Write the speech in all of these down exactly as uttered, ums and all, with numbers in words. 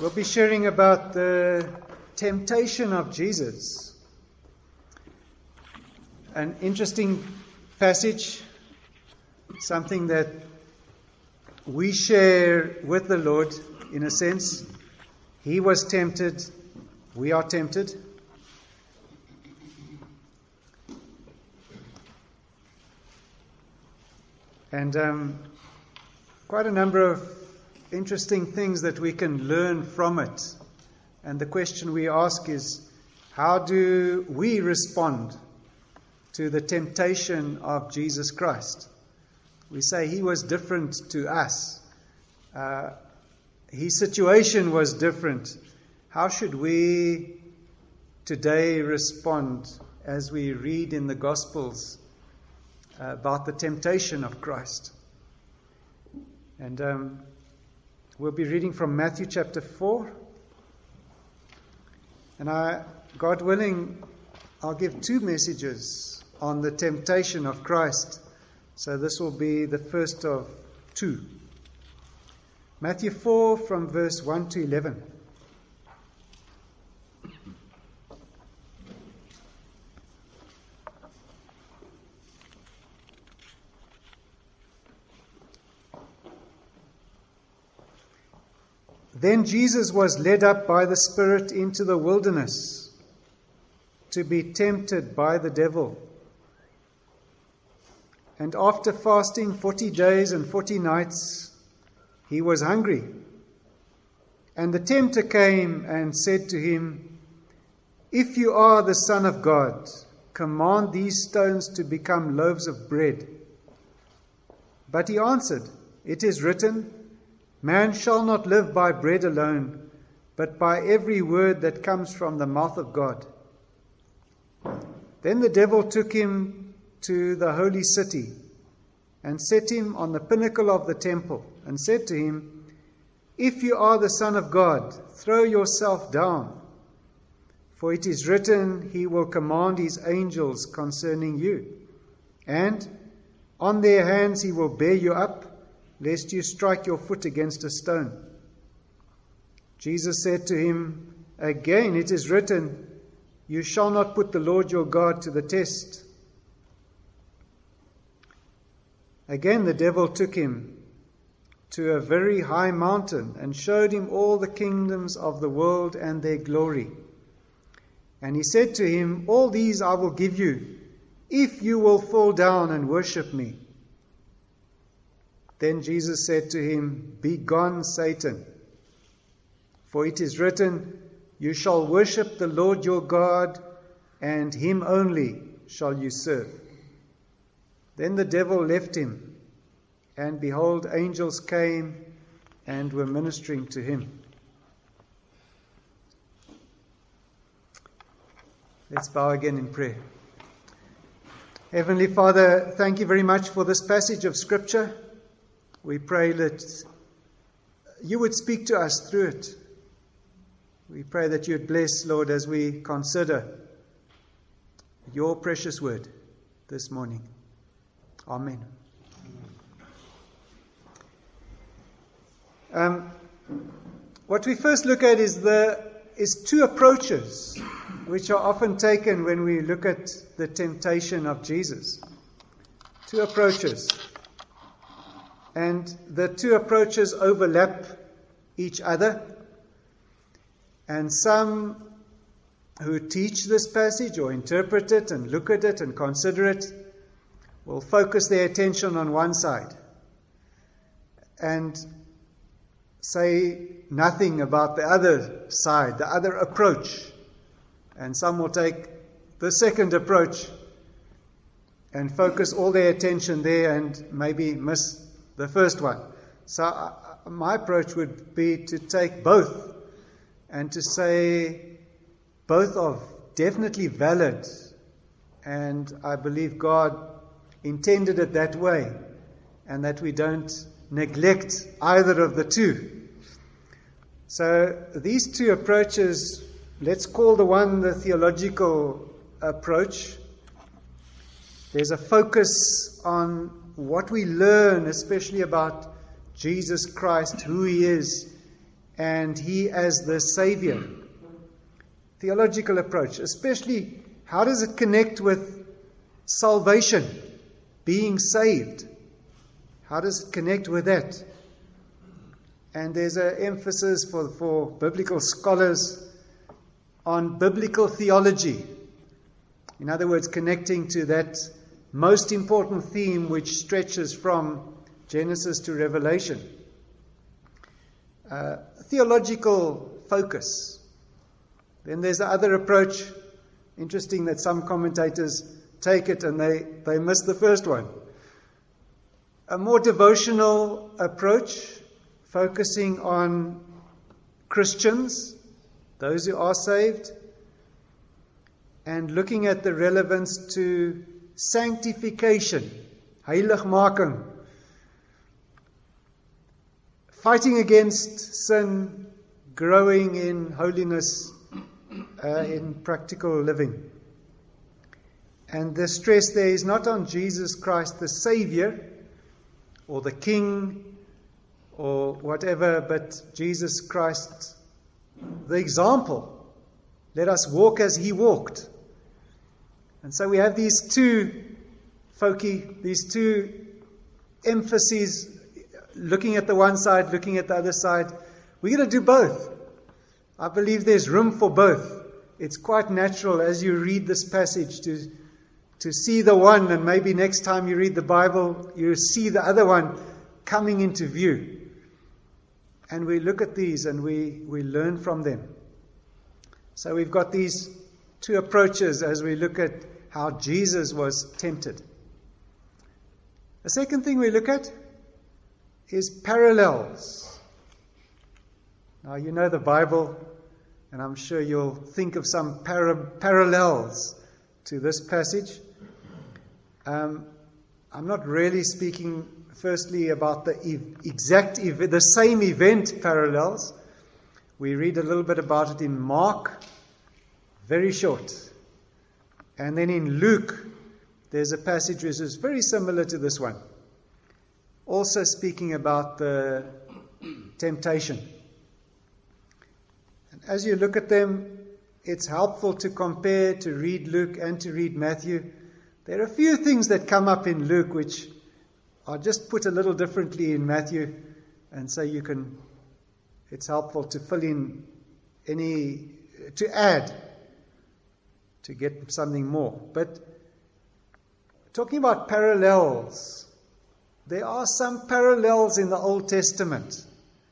We'll be sharing about the temptation of Jesus. An interesting passage, something that we share with the Lord in a sense. He was tempted, we are tempted. And um, quite a number of interesting things that we can learn from it. And the question we ask is, how do we respond to the temptation of Jesus Christ? We say he was different to us. Uh, his situation was different. How should we today respond as we read in the Gospels uh, about the temptation of Christ? And um, we'll be reading from Matthew chapter four. And I, God willing, I'll give two messages on the temptation of Christ. So this will be the first of two. Matthew four from verse one to eleven. Then Jesus was led up by the Spirit into the wilderness to be tempted by the devil. And after fasting forty days and forty nights, he was hungry. And the tempter came and said to him, "If you are the Son of God, command these stones to become loaves of bread." But he answered, "It is written, man shall not live by bread alone, but by every word that comes from the mouth of God." Then the devil took him to the holy city and set him on the pinnacle of the temple and said to him, "If you are the Son of God, throw yourself down, for it is written, he will command his angels concerning you, and on their hands he will bear you up, lest you strike your foot against a stone." Jesus said to him, "Again it is written, you shall not put the Lord your God to the test." Again the devil took him to a very high mountain and showed him all the kingdoms of the world and their glory. And he said to him, "All these I will give you, if you will fall down and worship me." Then Jesus said to him, "Begone, Satan, for it is written, you shall worship the Lord your God, and him only shall you serve." Then the devil left him, and behold, angels came and were ministering to him. Let's bow again in prayer. Heavenly Father, thank you very much for this passage of Scripture. We pray that you would speak to us through it. We pray that you would bless, Lord, as we consider your precious word this morning. Amen. Um, what we first look at is the is two approaches which are often taken when we look at the temptation of Jesus. Two approaches. And the two approaches overlap each other. And some who teach this passage or interpret it and look at it and consider it will focus their attention on one side and say nothing about the other side, the other approach. And some will take the second approach and focus all their attention there and maybe miss the first one. So uh, my approach would be to take both and to say both are definitely valid, and I believe God intended it that way, and that we don't neglect either of the two. So these two approaches, let's call the one the theological approach. There's a focus on what we learn, especially about Jesus Christ, who he is, and He as the Savior. Theological approach, especially how does it connect with salvation, being saved? How does it connect with that? And there's an emphasis for, for biblical scholars on biblical theology. In other words, connecting to that most important theme which stretches from Genesis to Revelation. Uh, theological focus. Then there's the other approach. Interesting that some commentators take it and they, they miss the first one. A more devotional approach, focusing on Christians, those who are saved, and looking at the relevance to sanctification, heiligmaking, fighting against sin, growing in holiness uh, in practical living. And the stress there is not on Jesus Christ the Savior or the King or whatever, but Jesus Christ the example. Let us walk as He walked. And so we have these two foci, these two emphases, looking at the one side, looking at the other side. We're going to do both. I believe there's room for both. It's quite natural as you read this passage to, to see the one, and maybe next time you read the Bible, you see the other one coming into view. And we look at these and we, we learn from them. So we've got these two approaches as we look at how Jesus was tempted. The second thing we look at is parallels. Now, you know the Bible, and I'm sure you'll think of some para- parallels to this passage. Um, I'm not really speaking, firstly, about the e- exact, ev- the same event parallels. We read a little bit about it in Mark, very short. And then in Luke, there's a passage which is very similar to this one. Also speaking about the temptation. And as you look at them, it's helpful to compare, to read Luke and to read Matthew. There are a few things that come up in Luke which are just put a little differently in Matthew. And so you can, it's helpful to fill in any, to add, to get something more. But talking about parallels, there are some parallels in the Old Testament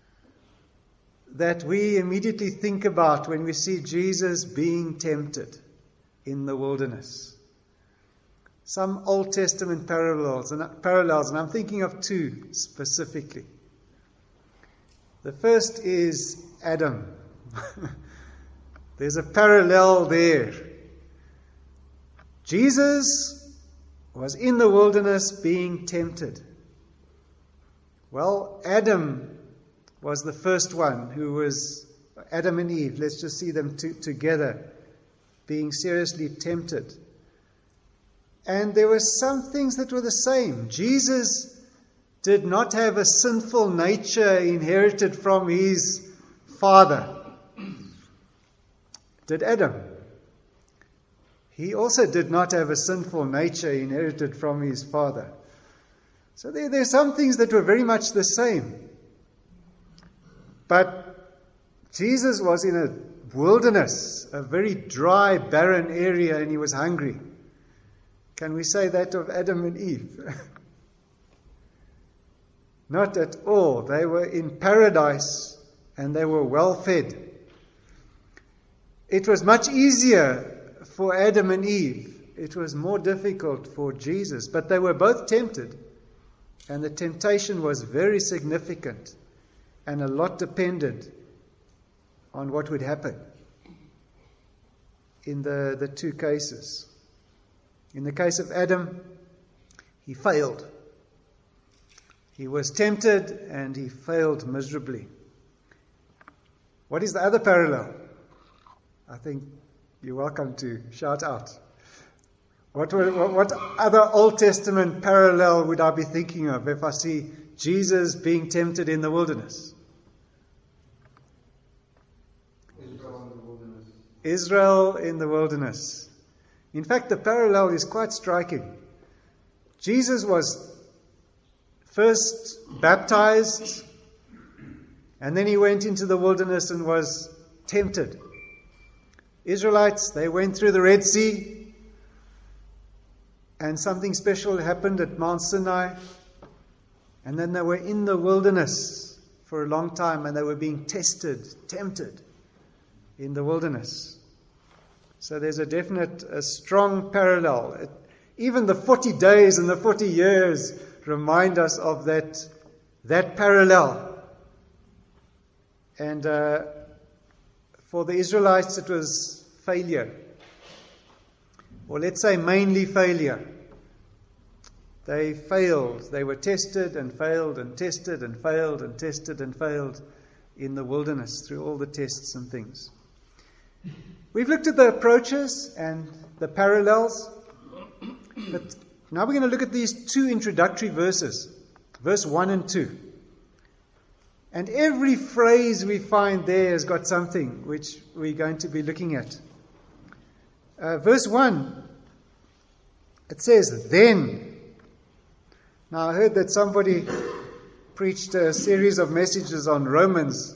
that we immediately think about when we see Jesus being tempted in the wilderness. Some Old Testament parallels, and parallels, and I'm thinking of two specifically. The first is Adam. There's a parallel there. Jesus was in the wilderness being tempted. Well, Adam was the first one who was, Adam and Eve, let's just see them t- together, being seriously tempted. And there were some things that were the same. Jesus did not have a sinful nature inherited from his father. Did Adam? He also did not have a sinful nature inherited from his father. So there, there are some things that were very much the same. But Jesus was in a wilderness, a very dry, barren area, and he was hungry. Can we say that of Adam and Eve? Not at all. They were in paradise and they were well fed. It was much easier for Adam and Eve. It was more difficult for Jesus. But they were both tempted. And the temptation was very significant. And a lot depended on what would happen in the, the two cases. In the case of Adam, he failed. He was tempted and he failed miserably. What is the other parallel? I think you're welcome to shout out. What, what, what other Old Testament parallel would I be thinking of if I see Jesus being tempted in the wilderness? Israel in the wilderness. In fact, the parallel is quite striking. Jesus was first baptized, and then he went into the wilderness and was tempted. Israelites, they went through the Red Sea, and something special happened at Mount Sinai, and then they were in the wilderness for a long time, and they were being tested, tempted in the wilderness. So there's a definite, a strong parallel. It, even the forty days and the forty years remind us of that, that parallel. And uh, for the Israelites, it was failure. Or let's say mainly failure. They failed. They were tested and failed and tested and failed and tested and failed in the wilderness through all the tests and things. We've looked at the approaches and the parallels, but now we're going to look at these two introductory verses, verse one and two. And every phrase we find there has got something which we're going to be looking at. Uh, verse one, it says, then. Now I heard that somebody preached a series of messages on Romans,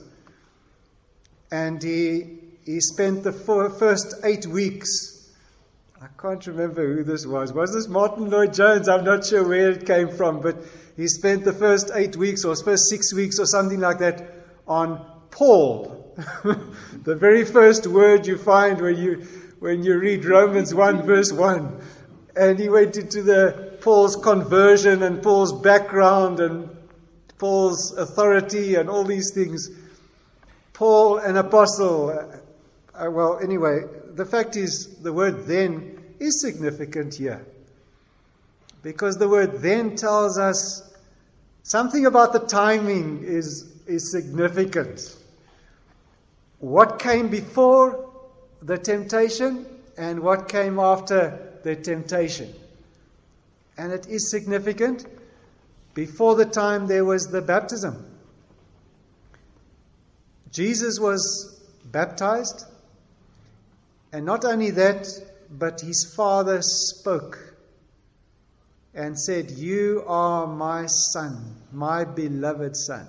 and he he spent the four, first eight weeks. I can't remember who this was. Was this Martin Lloyd-Jones? I'm not sure where it came from, but he spent the first eight weeks or first six weeks or something like that on Paul. The very first word you find when you when you read Romans one verse one. And he went into the Paul's conversion and Paul's background and Paul's authority and all these things. Paul, an apostle. Uh, well, anyway, the fact is the word then is significant here. Because the word then tells us something about the timing is, is significant. What came before the temptation and what came after the temptation. And it is significant. Before the time there was the baptism. Jesus was baptized. And not only that, but his Father spoke and said, "You are my Son, my beloved Son."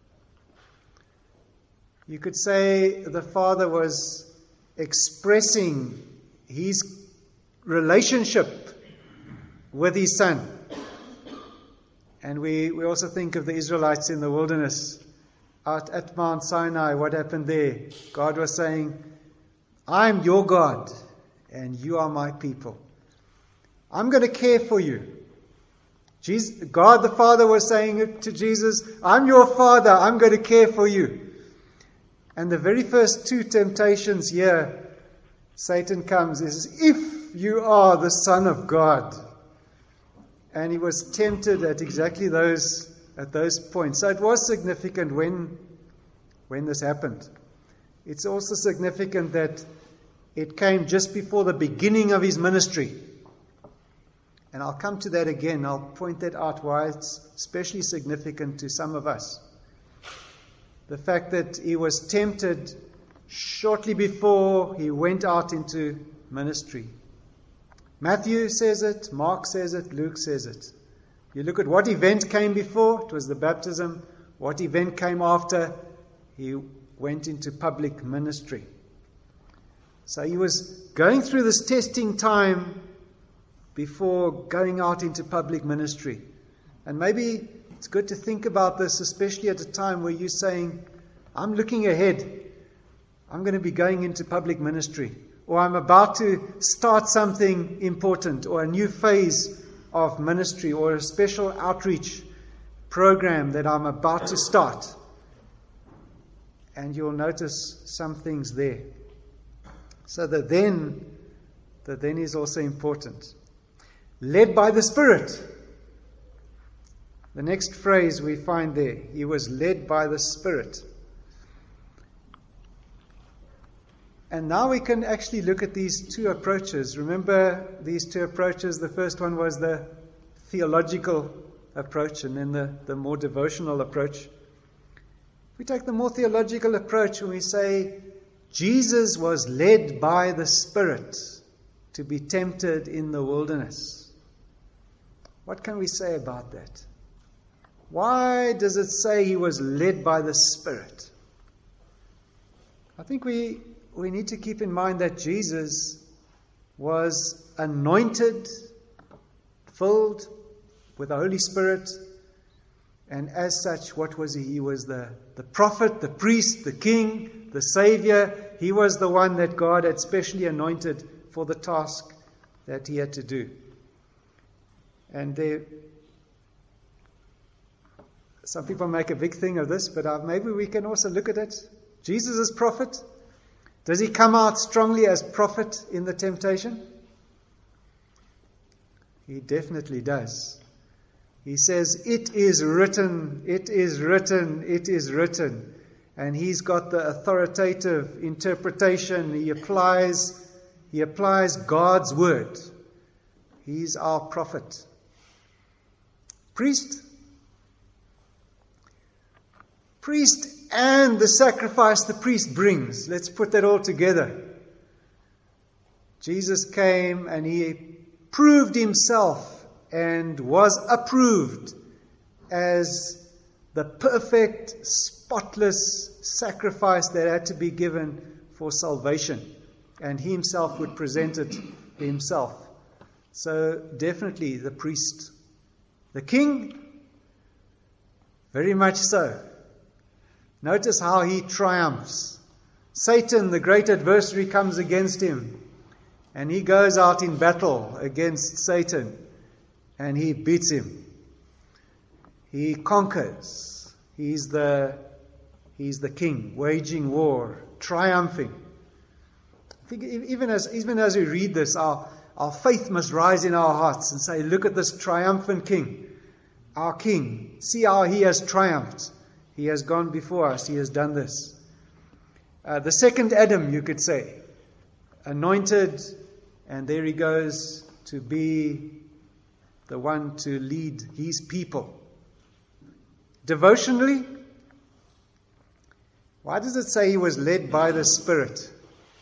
You could say the Father was expressing his relationship with his Son. And we, we also think of the Israelites in the wilderness out at Mount Sinai. What happened there? God was saying, "I'm your God, and you are my people. I'm going to care for you." Jesus, God the Father was saying to Jesus, "I'm your Father, I'm going to care for you." And the very first two temptations here, Satan comes, is, "If you are the Son of God." And he was tempted at exactly those at those points. So it was significant when, when this happened. It's also significant that it came just before the beginning of his ministry. And I'll come to that again. I'll point that out why it's especially significant to some of us. The fact that he was tempted shortly before he went out into ministry. Matthew says it, Mark says it, Luke says it. You look at what event came before, it was the baptism. What event came after? He went into public ministry. So he was going through this testing time before going out into public ministry. And maybe it's good to think about this, especially at a time where you're saying, "I'm looking ahead. I'm going to be going into public ministry." Or I'm about to start something important, or a new phase of ministry, or a special outreach program that I'm about to start. And you'll notice some things there. So the then, the then is also important. Led by the Spirit. The next phrase we find there, he was led by the Spirit. And now we can actually look at these two approaches. Remember these two approaches. The first one was the theological approach, and then the, the more devotional approach. We take the more theological approach when we say, Jesus was led by the Spirit to be tempted in the wilderness. What can we say about that? Why does it say he was led by the Spirit? I think we, we need to keep in mind that Jesus was anointed, filled with the Holy Spirit, and as such, what was he? He was the, the prophet, the priest, the king, the savior. He was the one that God had specially anointed for the task that he had to do. And there, some people make a big thing of this, but uh, maybe we can also look at it. Jesus is prophet. Does he come out strongly as prophet in the temptation? He definitely does. He says, "It is written, it is written, it is written." And he's got the authoritative interpretation. He applies, he applies God's word. He's our prophet. Priest. Priest and the sacrifice the priest brings. Let's put that all together. Jesus came and he proved himself and was approved as the perfect, spotless sacrifice that had to be given for salvation. And he himself would present it himself. So definitely the priest. The king, very much so. Notice how he triumphs. Satan, the great adversary, comes against him. And he goes out in battle against Satan. And he beats him. He conquers. He's the, he's the king, waging war, triumphing. I think even as, even as we read this, our, our faith must rise in our hearts and say, look at this triumphant king, our king. See how he has triumphed. He has gone before us. He has done this. Uh, the second Adam, you could say, anointed, and there he goes to be the one to lead his people. Devotionally, why does it say he was led by the Spirit?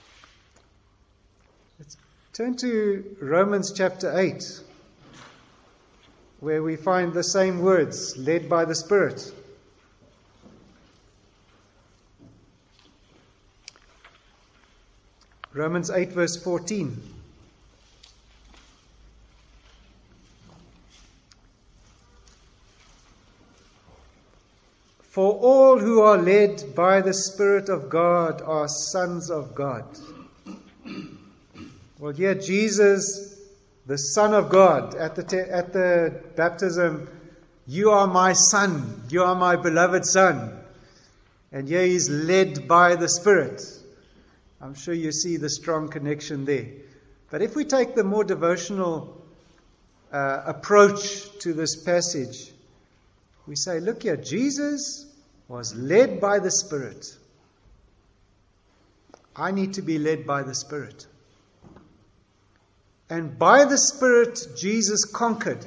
Let's turn to Romans chapter eight, where we find the same words, led by the Spirit. Romans eight verse fourteen. For all who are led by the Spirit of God are sons of God. Well, here Jesus, the Son of God, at the te- at the baptism, you are my son, you are my beloved son. And here he's led by the Spirit. I'm sure you see the strong connection there. But if we take the more devotional uh, approach to this passage, we say, look here, Jesus was led by the Spirit. I need to be led by the Spirit. And by the Spirit, Jesus conquered.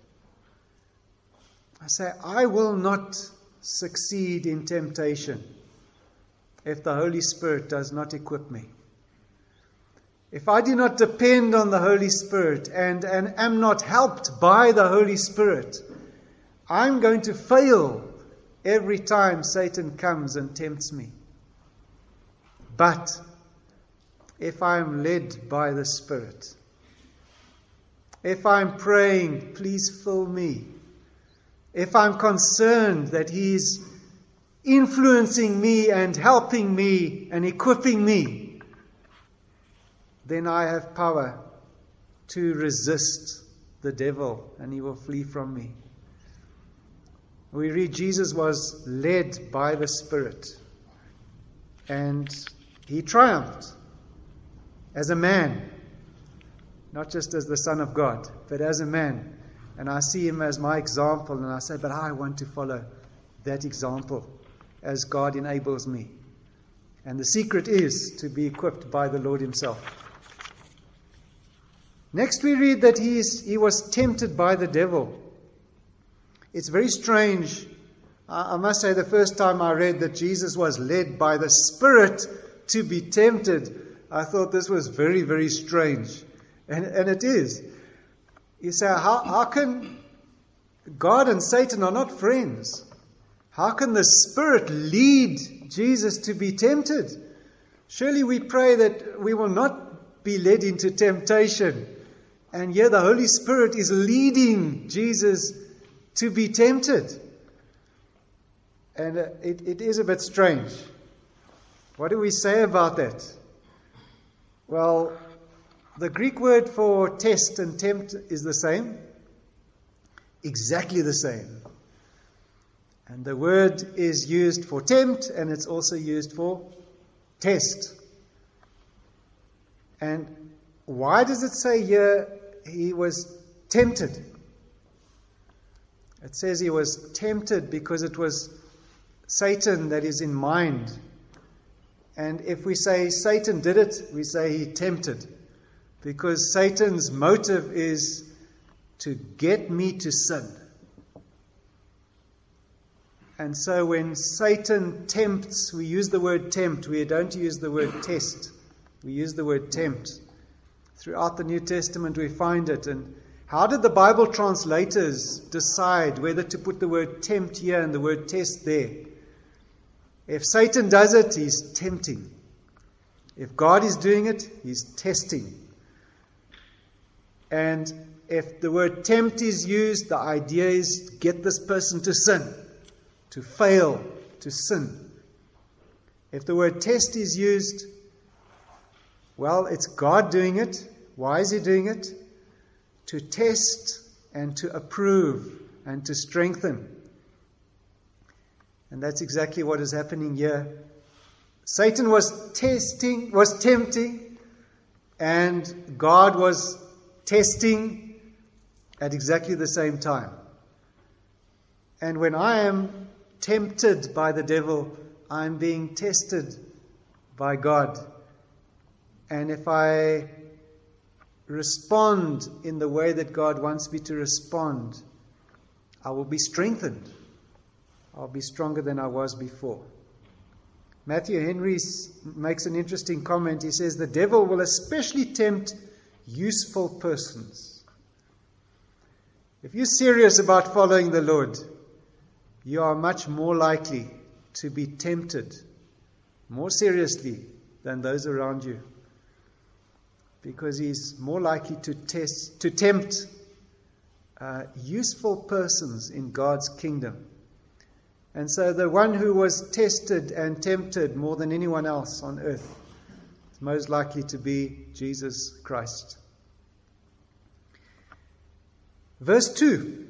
I say, I will not succeed in temptation if the Holy Spirit does not equip me. If I do not depend on the Holy Spirit and, and am not helped by the Holy Spirit, I'm going to fail every time Satan comes and tempts me. But if I'm led by the Spirit, if I'm praying, please fill me, if I'm concerned that He's influencing me and helping me and equipping me, then I have power to resist the devil and he will flee from me. We read Jesus was led by the Spirit and he triumphed as a man, not just as the Son of God, but as a man. And I see him as my example and I say, but I want to follow that example as God enables me. And the secret is to be equipped by the Lord himself. Next we read that he, is, he was tempted by the devil. It's very strange. I, I must say the first time I read that Jesus was led by the Spirit to be tempted, I thought this was very, very strange. And, and it is. You say, how, how can God and Satan are not friends? How can the Spirit lead Jesus to be tempted? Surely we pray that we will not be led into temptation. And yet the Holy Spirit is leading Jesus to be tempted. And it, it is a bit strange. What do we say about that? Well, the Greek word for test and tempt is the same. Exactly the same. And the word is used for tempt, and it's also used for test. And why does it say here he was tempted? It says he was tempted because it was Satan that is in mind. And if we say Satan did it, we say he tempted. Because Satan's motive is to get me to sin. And so when Satan tempts, we use the word tempt. We don't use the word test. We use the word tempt. Throughout the New Testament we find it. And how did the Bible translators decide whether to put the word tempt here and the word test there? If Satan does it, he's tempting. If God is doing it, he's testing. And if the word tempt is used, the idea is get this person to sin, to fail, to sin. If the word test is used, well, it's God doing it. Why is he doing it? To test and to approve and to strengthen. And that's exactly what is happening here. Satan was testing, was tempting, and God was testing at exactly the same time. And when I am tempted by the devil, I'm being tested by God. And if I respond in the way that God wants me to respond, I will be strengthened. I'll be stronger than I was before. Matthew Henry makes an interesting comment. He says, the devil will especially tempt useful persons. If you're serious about following the Lord, you are much more likely to be tempted more seriously than those around you. Because he's more likely to test, to tempt uh, useful persons in God's kingdom. And so the one who was tested and tempted more than anyone else on earth is most likely to be Jesus Christ. Verse two.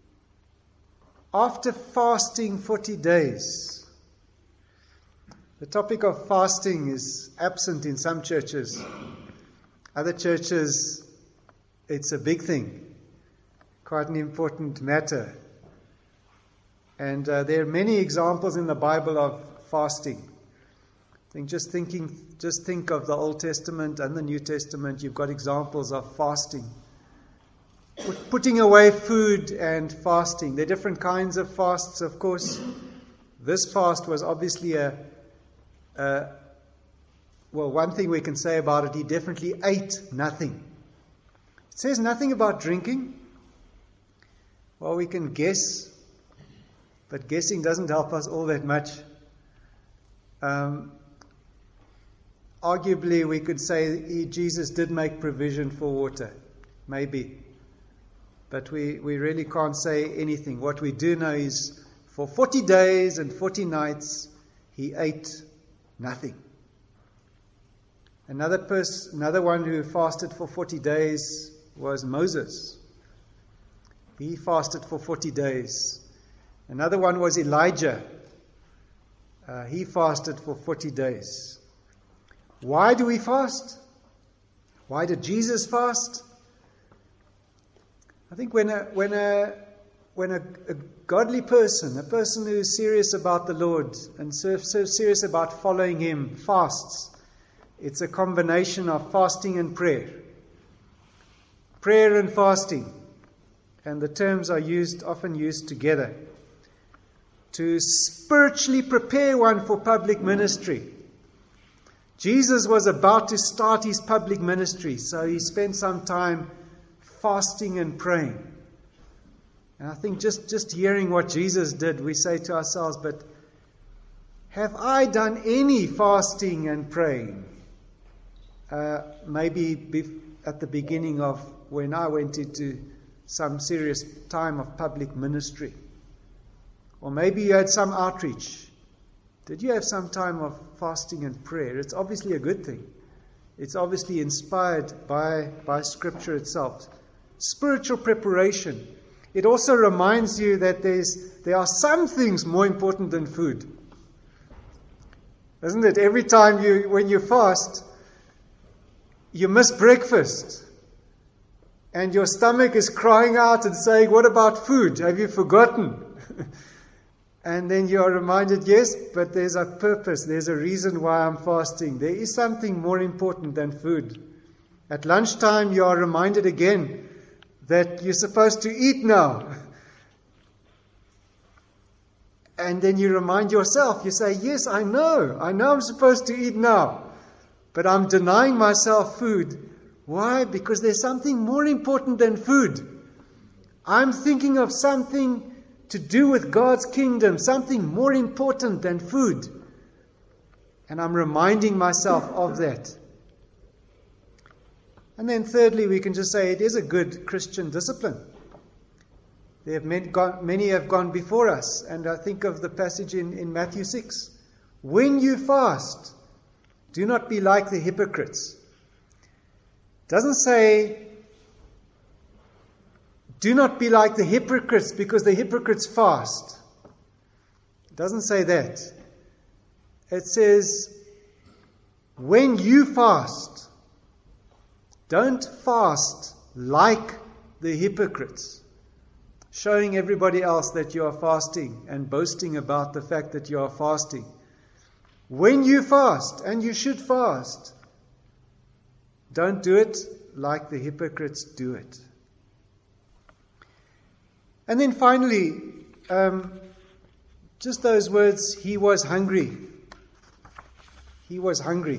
After fasting forty days. The topic of fasting is absent in some churches. Other churches, it's a big thing. Quite an important matter. And uh, there are many examples in the Bible of fasting. I think just thinking, just think of the Old Testament and the New Testament. You've got examples of fasting, putting away food and fasting. There are different kinds of fasts, of course. This fast was obviously a, a well, one thing we can say about it: he definitely ate nothing. It says nothing about drinking. Well, we can guess. But guessing doesn't help us all that much. Um, arguably, we could say he, Jesus did make provision for water. Maybe. But we, we really can't say anything. What we do know is for forty days and forty nights, he ate nothing. Another person, another one who fasted for forty days was Moses. He fasted for forty days. Another one was Elijah. Uh, he fasted for forty days. Why do we fast? Why did Jesus fast? I think when a when a when a, a godly person, a person who is serious about the Lord and so, so serious about following Him, fasts, it's a combination of fasting and prayer. Prayer and fasting, and the terms are used often used together. To spiritually prepare one for public ministry, Jesus was about to start his public ministry, so he spent some time fasting and praying. And I think just, just hearing what Jesus did, we say to ourselves, but have I done any fasting and praying? Uh, maybe bef- at the beginning of when I went into some serious time of public ministry. Or maybe you had some outreach. Did you have some time of fasting and prayer? It's obviously a good thing. It's obviously inspired by, by Scripture itself. Spiritual preparation. It also reminds you that there's there are some things more important than food. Isn't it? Every time you, when you fast, you miss breakfast. And your stomach is crying out and saying, what about food? Have you forgotten? And then you are reminded, yes, but there's a purpose. There's a reason why I'm fasting. There is something more important than food. At lunchtime, you are reminded again that you're supposed to eat now. And then you remind yourself, you say, yes, I know. I know I'm supposed to eat now. But I'm denying myself food. Why? Because there's something more important than food. I'm thinking of something to do with God's kingdom, something more important than food. And I'm reminding myself of that. And then thirdly, we can just say it is a good Christian discipline. There have many, gone, many have gone before us, and I think of the passage in, in Matthew six. When you fast, do not be like the hypocrites. It doesn't say, do not be like the hypocrites because the hypocrites fast. It doesn't say that. It says, when you fast, don't fast like the hypocrites, showing everybody else that you are fasting and boasting about the fact that you are fasting. When you fast, and you should fast, don't do it like the hypocrites do it. And then finally, um, just those words, he was hungry. He was hungry.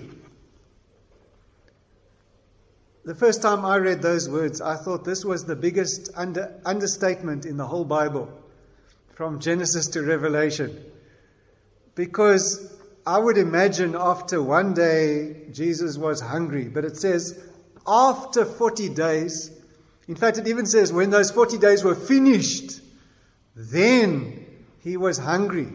The first time I read those words, I thought this was the biggest under, understatement in the whole Bible, from Genesis to Revelation. Because I would imagine after one day, Jesus was hungry. But it says, after forty days, in fact, it even says, when those forty days were finished, then he was hungry.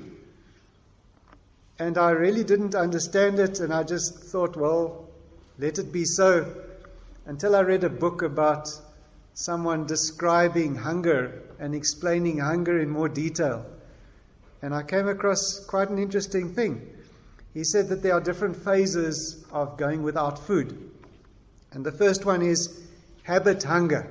And I really didn't understand it, and I just thought, well, let it be so. Until I read a book about someone describing hunger and explaining hunger in more detail. And I came across quite an interesting thing. He said that there are different phases of going without food. And the first one is habit hunger.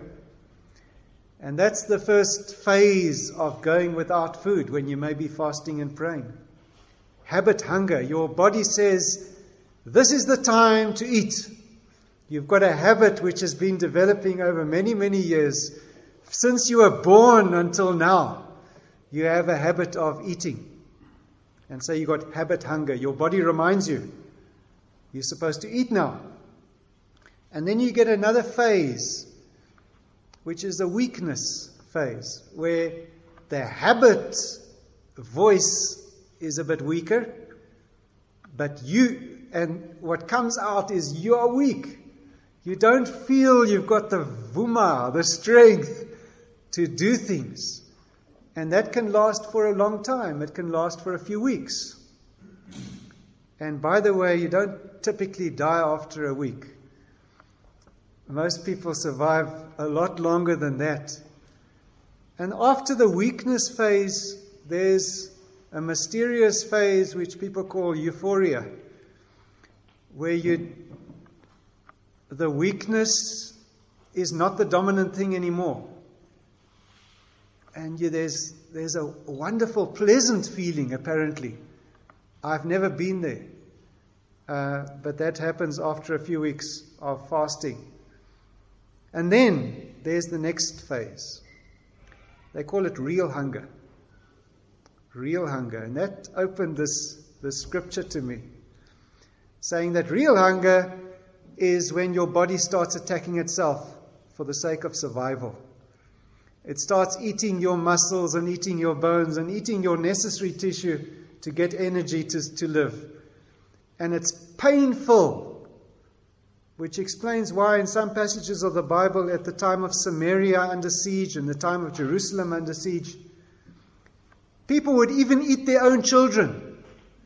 And that's the first phase of going without food when you may be fasting and praying. Habit hunger. Your body says, this is the time to eat. You've got a habit which has been developing over many, many years. Since you were born until now, you have a habit of eating. And so you've got habit hunger. Your body reminds you, you're supposed to eat now. And then you get another phase, which is a weakness phase, where the habit voice is a bit weaker, but you, and what comes out is you are weak. You don't feel you've got the vuma, the strength to do things. And that can last for a long time. It can last for a few weeks. And by the way, you don't typically die after a week. Most people survive a lot longer than that. And after the weakness phase, there's a mysterious phase which people call euphoria, where you, the weakness is not the dominant thing anymore. And you, there's, there's a wonderful, pleasant feeling, apparently. I've never been there. Uh, but that happens after a few weeks of fasting. And then there's the next phase. They call it real hunger. Real hunger. And that opened this, this scripture to me. saying that real hunger is when your body starts attacking itself for the sake of survival. It starts eating your muscles and eating your bones and eating your necessary tissue to get energy to, to live. And it's painful, which explains why in some passages of the Bible at the time of Samaria under siege and the time of Jerusalem under siege, people would even eat their own children.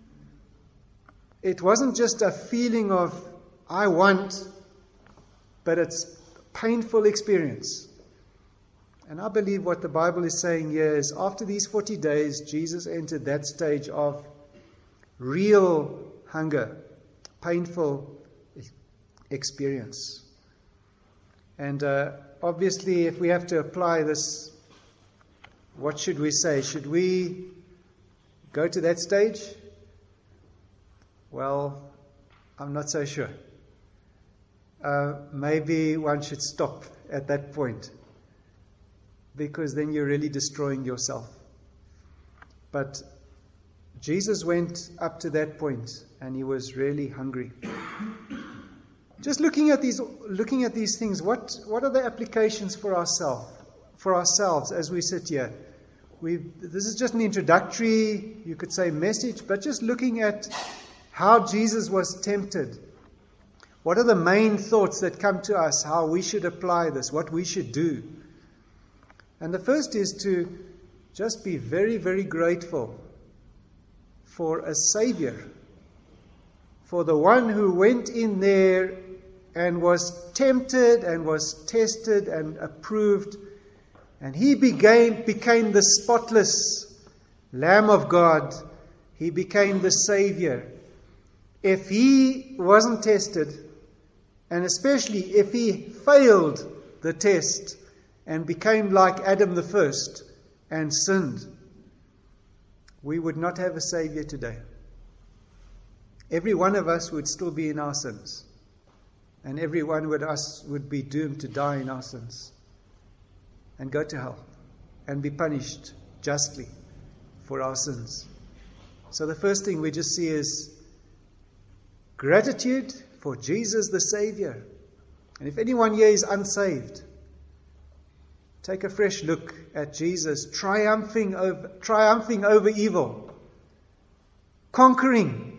It wasn't just a feeling of, I want, but it's a painful experience. And I believe what the Bible is saying here is after these forty days, Jesus entered that stage of real hunger, painful experience. And uh, obviously, if we have to apply this, what should we say? Should we go to that stage? Well, I'm not so sure. Uh, maybe one should stop at that point, because then you're really destroying yourself. But Jesus went up to that point, and he was really hungry. Just looking at these, looking at these things, what, what are the applications for ourselves, for ourselves as we sit here? We this is just an introductory, you could say, message, but just looking at how Jesus was tempted. What are the main thoughts that come to us? How we should apply this? What we should do? And the first is to just be very, very grateful for a Savior, for the one who went in there and was tempted and was tested and approved, and he became, became the spotless Lamb of God. He became the Savior. If he wasn't tested, and especially if he failed the test and became like Adam the first and sinned, we would not have a Savior today. Every one of us would still be in our sins. And every one of us would be doomed to die in our sins and go to hell and be punished justly for our sins. So the first thing we just see is gratitude for Jesus the Savior. And if anyone here is unsaved, take a fresh look at Jesus triumphing over, triumphing over evil, conquering.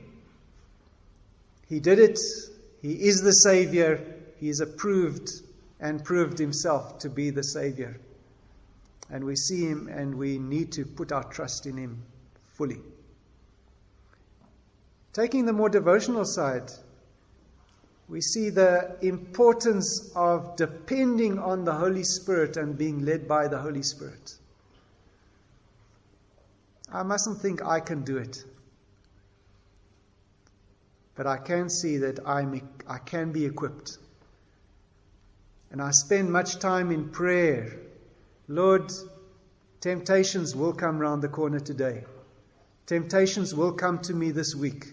He did it. He is the Savior. He is approved and proved himself to be the Savior. And we see him and we need to put our trust in him fully. Taking the more devotional side, we see the importance of depending on the Holy Spirit and being led by the Holy Spirit. I mustn't think I can do it. But I can see that I'm, I can be equipped. And I spend much time in prayer. Lord, temptations will come round the corner today. Temptations will come to me this week.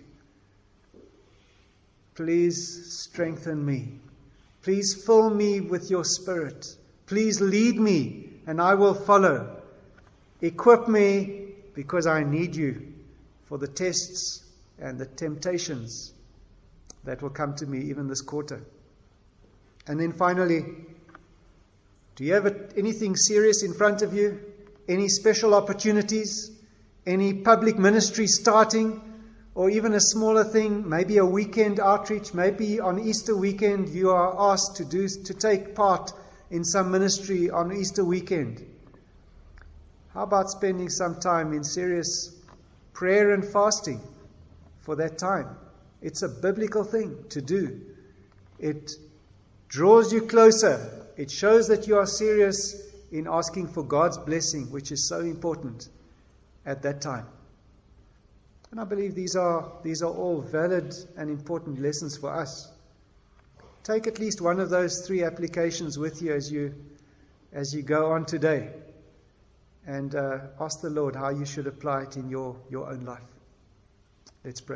Please strengthen me. Please fill me with your Spirit. Please lead me and I will follow. Equip me because I need you for the tests and the temptations that will come to me even this quarter. And then finally, do you have anything serious in front of you? Any special opportunities? Any public ministry starting? Or even a smaller thing, maybe a weekend outreach, maybe on Easter weekend you are asked to do to take part in some ministry on Easter weekend. How about spending some time in serious prayer and fasting for that time? It's a biblical thing to do. It draws you closer. It shows that you are serious in asking for God's blessing, which is so important at that time. And I believe these are these are all valid and important lessons for us. Take at least one of those three applications with you as you as you go on today, and uh, ask the Lord how you should apply it in your, your own life. Let's pray.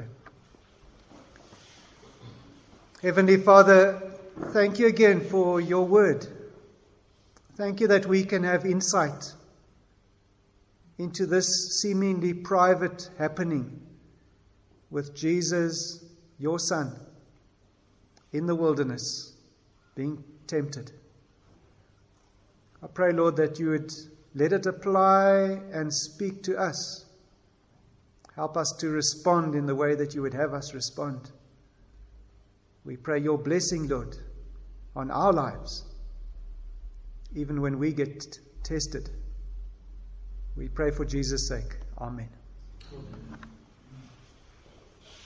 Heavenly Father, thank you again for your word. Thank you that we can have insight into this seemingly private happening with Jesus your Son, in the wilderness, being tempted. I pray, Lord, that you would let it apply and speak to us. Help us to respond in the way that you would have us respond. We pray your blessing, Lord, on our lives, even when we get tested. We pray for Jesus' sake. Amen. Amen.